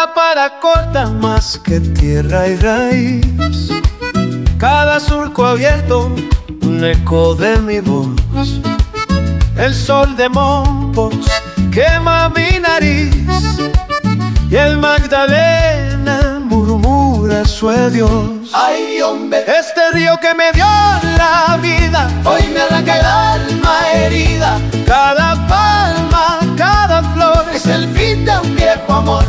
Cada para corta más que tierra y raíz, cada surco abierto un eco de mi voz. El sol de Mompos quema mi nariz y el Magdalena murmura su adiós. Ay, hombre, este río que me dio la vida hoy me arranca el alma herida. Cada palma, cada flor es el fin de un viejo amor.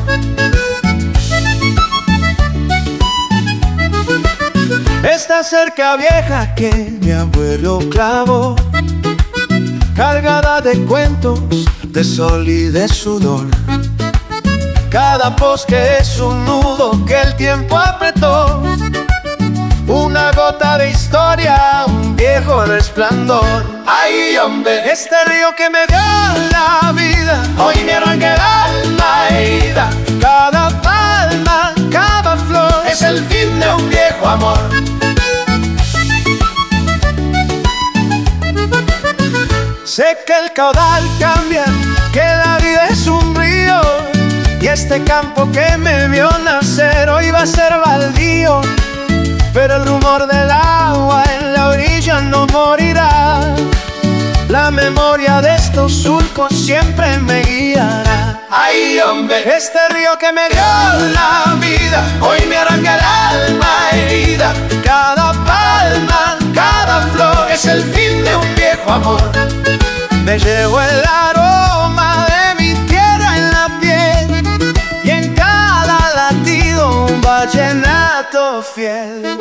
Esta cerca vieja que mi abuelo clavó, cargada de cuentos, de sol y de sudor. Cada poste es un nudo que el tiempo apretó, una gota de historia, un viejo resplandor. Ay, hombre, este río que me dio la vida hoy me arranca el alma herida. Cada palma, cada flor es el fin de un viejo amor. Sé que el caudal cambia, que la vida es un río, y este campo que me vio nacer hoy va a ser baldío. Pero el rumor del agua en la orilla no morirá. La memoria de estos surcos siempre me guiará. Ay, hombre, este río que me dio la vida hoy me arranca el alma herida. Cada palma, cada flor es el fin de un viejo amor. Me llevo el aroma de mi tierra en la piel y en cada latido un vallenato fiel.